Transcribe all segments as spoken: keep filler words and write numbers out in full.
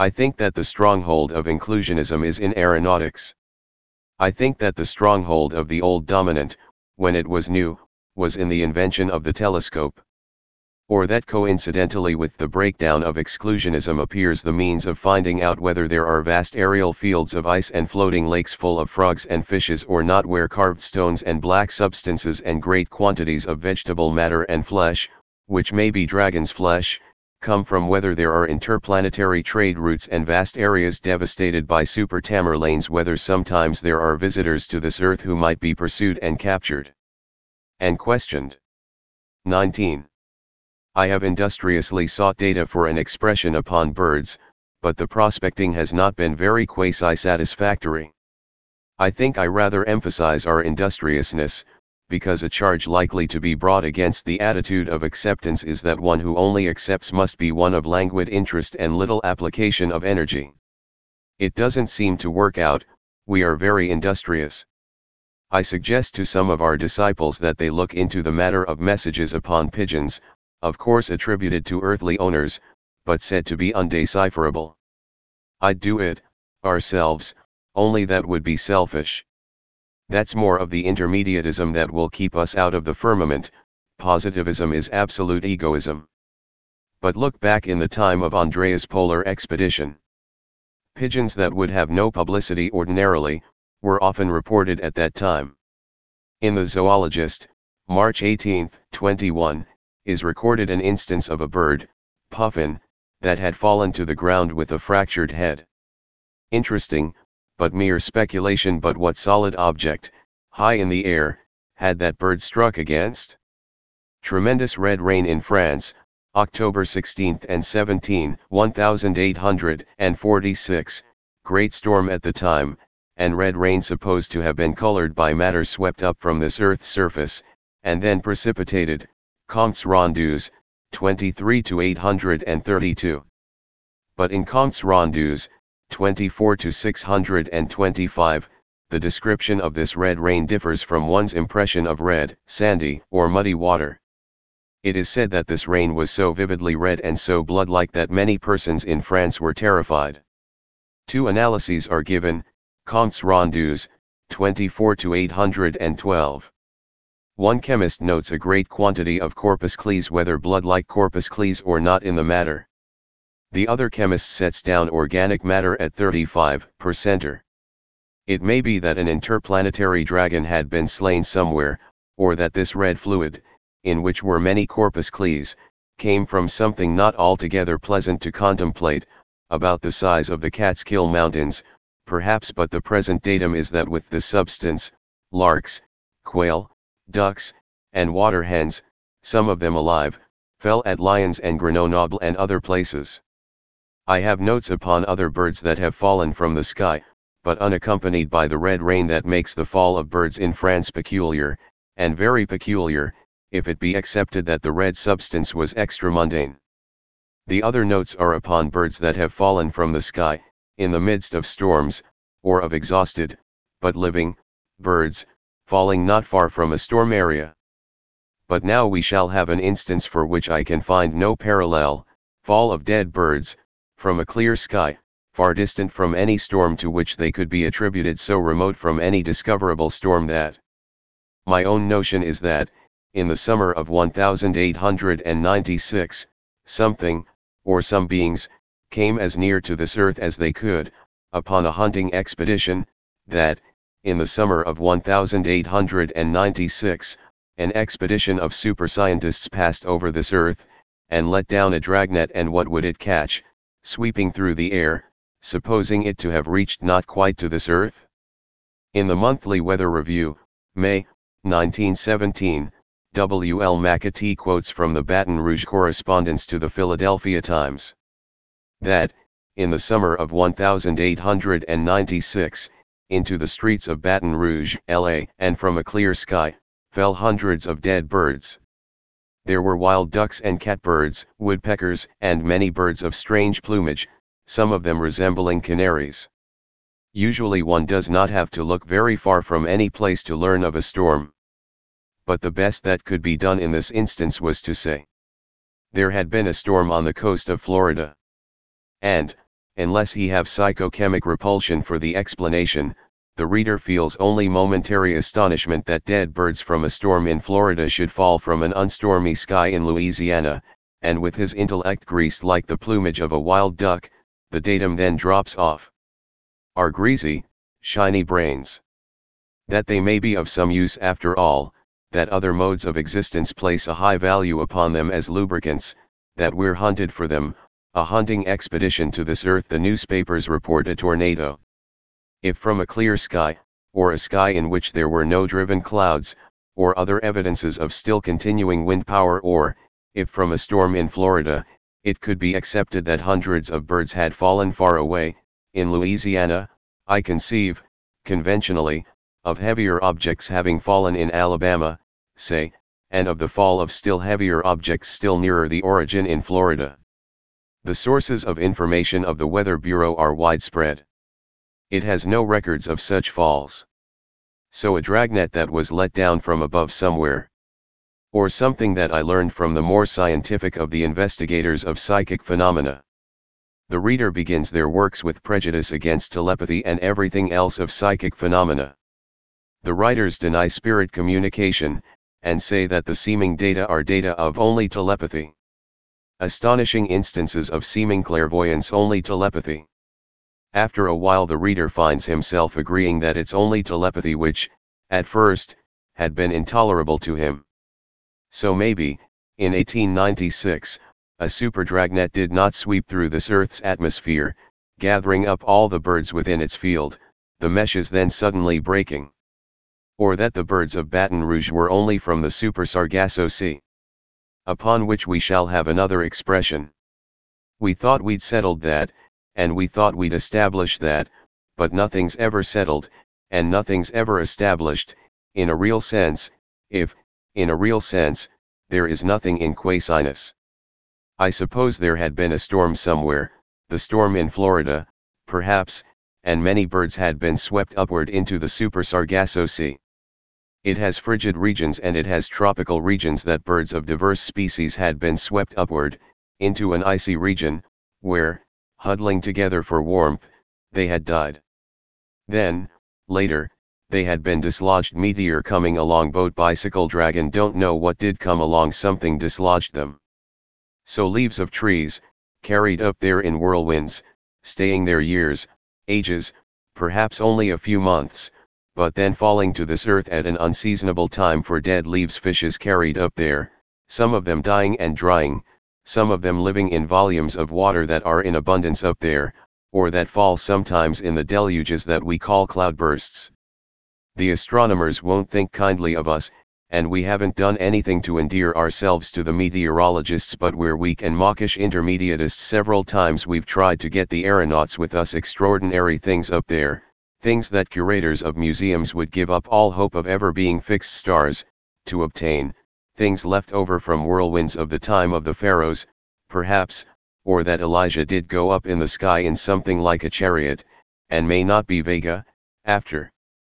I think that the stronghold of inclusionism is in aeronautics. I think that the stronghold of the old dominant, when it was new, was in the invention of the telescope. Or that coincidentally with the breakdown of exclusionism appears the means of finding out whether there are vast aerial fields of ice and floating lakes full of frogs and fishes or not, where carved stones and black substances and great quantities of vegetable matter and flesh, which may be dragon's flesh, come from, whether there are interplanetary trade routes and vast areas devastated by super Tamerlanes, whether sometimes there are visitors to this earth who might be pursued and captured and questioned. nineteen. I have industriously sought data for an expression upon birds, but the prospecting has not been very quasi-satisfactory. I think I rather emphasize our industriousness, because a charge likely to be brought against the attitude of acceptance is that one who only accepts must be one of languid interest and little application of energy. It doesn't seem to work out. We are very industrious. I suggest to some of our disciples that they look into the matter of messages upon pigeons, of course attributed to earthly owners, but said to be undecipherable. I'd do it, ourselves, only that would be selfish. That's more of the intermediatism that will keep us out of the firmament. Positivism is absolute egoism. But look back in the time of Andreas' polar expedition. Pigeons that would have no publicity ordinarily, were often reported at that time. In the Zoologist, March eighteenth, twenty-one, is recorded an instance of a bird, puffin, that had fallen to the ground with a fractured head. Interesting, but mere speculation. But what solid object, high in the air, had that bird struck against? Tremendous red rain in France, October sixteenth and seventeenth, eighteen forty-six, great storm at the time, and red rain supposed to have been colored by matter swept up from this earth's surface, and then precipitated. Comptes Rendus, twenty-three to eight hundred thirty-two. But in Comptes Rendus, twenty-four to six hundred twenty-five, the description of this red rain differs from one's impression of red, sandy, or muddy water. It is said that this rain was so vividly red and so blood-like that many persons in France were terrified. Two analyses are given, Comptes Rendus, twenty-four to eight hundred twelve. One chemist notes a great quantity of corpuscles, whether blood-like corpuscles or not, in the matter. The other chemist sets down organic matter at thirty-five percent. It may be that an interplanetary dragon had been slain somewhere, or that this red fluid, in which were many corpuscles, came from something not altogether pleasant to contemplate, about the size of the Catskill Mountains, perhaps. But the present datum is that with this substance, larks, quail, ducks, and water hens, some of them alive, fell at Lyons and Grenoble and other places. I have notes upon other birds that have fallen from the sky, but unaccompanied by the red rain that makes the fall of birds in France peculiar, and very peculiar, if it be accepted that the red substance was extramundane. The other notes are upon birds that have fallen from the sky, in the midst of storms, or of exhausted, but living, birds, falling not far from a storm area. But now we shall have an instance for which I can find no parallel, fall of dead birds, from a clear sky, far distant from any storm to which they could be attributed, so remote from any discoverable storm that. My own notion is that, in the summer of eighteen ninety-six, something, or some beings, came as near to this earth as they could, upon a hunting expedition, that, in the summer of eighteen ninety-six, an expedition of super scientists passed over this earth, and let down a dragnet, and what would it catch, sweeping through the air, supposing it to have reached not quite to this earth? In the Monthly Weather Review, May, nineteen seventeen, W. L. McAtee quotes from the Baton Rouge correspondence to the Philadelphia Times, that, in the summer of eighteen ninety-six, into the streets of Baton Rouge, L A, and from a clear sky, fell hundreds of dead birds. There were wild ducks and catbirds, woodpeckers, and many birds of strange plumage, some of them resembling canaries. Usually one does not have to look very far from any place to learn of a storm. But the best that could be done in this instance was to say, there had been a storm on the coast of Florida. And, Unless he have psychochemic repulsion for the explanation, the reader feels only momentary astonishment that dead birds from a storm in Florida should fall from an unstormy sky in Louisiana, and with his intellect greased like the plumage of a wild duck, the datum then drops off. Our greasy, shiny brains. That they may be of some use after all, that other modes of existence place a high value upon them as lubricants, that we're hunted for them, a hunting expedition to this earth. The newspapers report a tornado. If from a clear sky, or a sky in which there were no driven clouds, or other evidences of still continuing wind power, or, if from a storm in Florida, it could be accepted that hundreds of birds had fallen far away, in Louisiana, I conceive, conventionally, of heavier objects having fallen in Alabama, say, and of the fall of still heavier objects still nearer the origin in Florida. The sources of information of the Weather Bureau are widespread. It has no records of such falls. So a dragnet that was let down from above somewhere. Or something that I learned from the more scientific of the investigators of psychic phenomena. The reader begins their works with prejudice against telepathy and everything else of psychic phenomena. The writers deny spirit communication, and say that the seeming data are data of only telepathy. Astonishing instances of seeming clairvoyance, only telepathy. After a while the reader finds himself agreeing that it's only telepathy which, at first, had been intolerable to him. So maybe, in eighteen ninety-six, a super dragnet did not sweep through this Earth's atmosphere, gathering up all the birds within its field, the meshes then suddenly breaking. Or that the birds of Baton Rouge were only from the Super Sargasso Sea. Upon which we shall have another expression. We thought we'd settled that, and we thought we'd establish that, but nothing's ever settled, and nothing's ever established, in a real sense, if, in a real sense, there is nothing in quasiness. I suppose there had been a storm somewhere, the storm in Florida, perhaps, and many birds had been swept upward into the Super Sargasso Sea. It has frigid regions and it has tropical regions that birds of diverse species had been swept upward, into an icy region, where, huddling together for warmth, they had died. Then, later, they had been dislodged. Meteor coming along, boat, bicycle, dragon, don't know what did come along, something dislodged them. So leaves of trees, carried up there in whirlwinds, staying there years, ages, perhaps only a few months, but then falling to this earth at an unseasonable time. For dead leaves, fishes carried up there, some of them dying and drying, some of them living in volumes of water that are in abundance up there, or that fall sometimes in the deluges that we call cloudbursts. The astronomers won't think kindly of us, and we haven't done anything to endear ourselves to the meteorologists, but we're weak and mawkish intermediatists. Several times we've tried to get the aeronauts with us. Extraordinary things up there, things that curators of museums would give up all hope of ever being fixed stars, to obtain, things left over from whirlwinds of the time of the pharaohs, perhaps, or that Elijah did go up in the sky in something like a chariot, and may not be Vega, after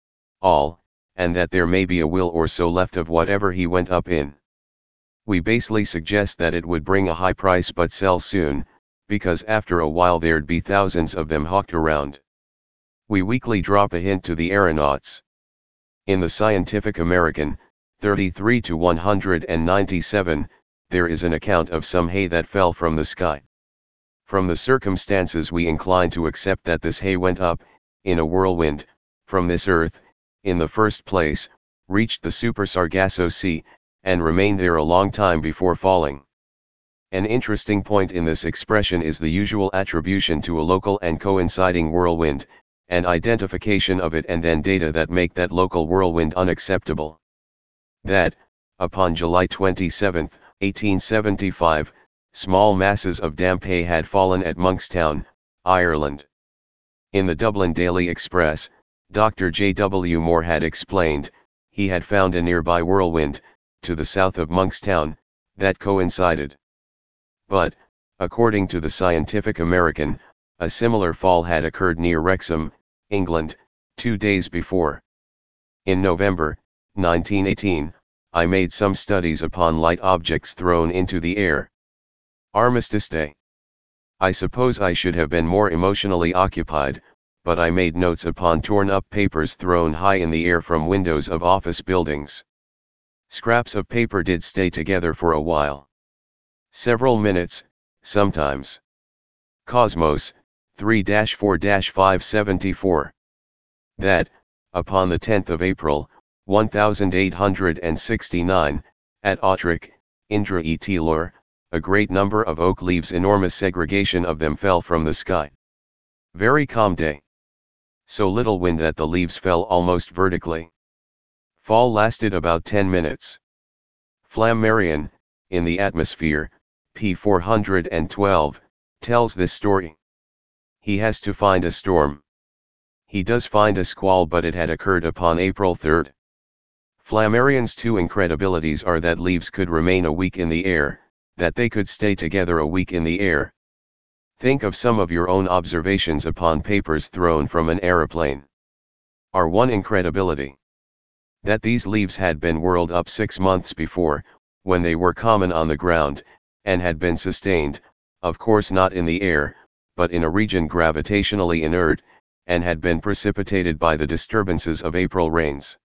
all, and that there may be a will or so left of whatever he went up in. We basely suggest that it would bring a high price but sell soon, because after a while there'd be thousands of them hawked around. We weekly drop a hint to the aeronauts. In the Scientific American, thirty-three to one ninety-seven, there is an account of some hay that fell from the sky. From the circumstances we incline to accept that this hay went up, in a whirlwind, from this earth, in the first place, reached the Super Sargasso Sea, and remained there a long time before falling. An interesting point in this expression is the usual attribution to a local and coinciding whirlwind, and identification of it, and then data that make that local whirlwind unacceptable. That, upon July twenty-seventh, eighteen seventy-five, small masses of damp hay had fallen at Monkstown, Ireland. In the Dublin Daily Express, Doctor J W Moore had explained, he had found a nearby whirlwind, to the south of Monkstown, that coincided. But, according to the Scientific American, a similar fall had occurred near Wrexham, England, two days before. In November, nineteen eighteen, I made some studies upon light objects thrown into the air. Armistice Day. I suppose I should have been more emotionally occupied, but I made notes upon torn-up papers thrown high in the air from windows of office buildings. Scraps of paper did stay together for a while. Several minutes, sometimes. Cosmos, three four five seventy-four. That, upon the tenth of April, eighteen sixty-nine, at Autrec, Indra et Lor, a great number of oak leaves, enormous segregation of them, fell from the sky. Very calm day. So little wind that the leaves fell almost vertically. Fall lasted about ten minutes. Flammarion, in the atmosphere, p four hundred twelve, tells this story. He has to find a storm. He does find a squall, but it had occurred upon April third. Flammarion's two incredibilities are that leaves could remain a week in the air, that they could stay together a week in the air. Think of some of your own observations upon papers thrown from an aeroplane. Are one incredibility. That these leaves had been whirled up six months before, when they were common on the ground, and had been sustained, of course not in the air, but in a region gravitationally inert, and had been precipitated by the disturbances of April rains.